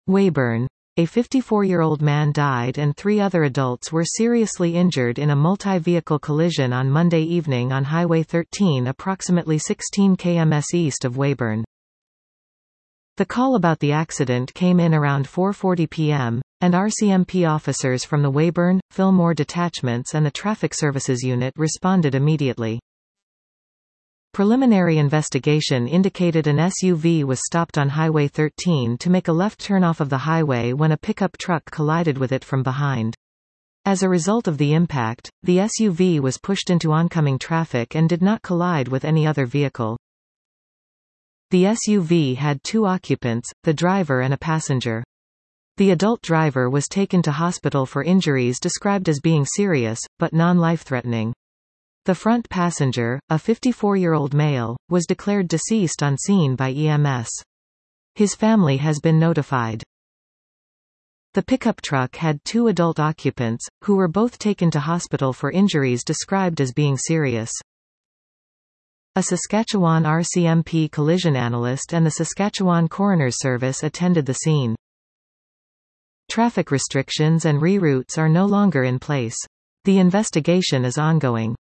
Weyburn. A 54-year-old man died and 3 other adults were seriously injured in a multi-vehicle collision on Monday evening on Highway 13 approximately 16 km east of Weyburn. The call about the accident came in around 4:40 p.m., and RCMP officers from the Weyburn, Fillmore detachments and the Traffic Services Unit responded immediately. Preliminary investigation indicated an SUV was stopped on Highway 13 to make a left turn off of the highway when a pickup truck collided with it from behind. As a result of the impact, the SUV was pushed into oncoming traffic and did not collide with any other vehicle. The SUV had 2 occupants, the driver and a passenger. The adult driver was taken to hospital for injuries described as being serious, but non-life-threatening. The front passenger, a 54-year-old male, was declared deceased on scene by EMS. His family has been notified. The pickup truck had 2 adult occupants, who were both taken to hospital for injuries described as being serious. A Saskatchewan RCMP collision analyst and the Saskatchewan Coroner's Service attended the scene. Traffic restrictions and reroutes are no longer in place. The investigation is ongoing.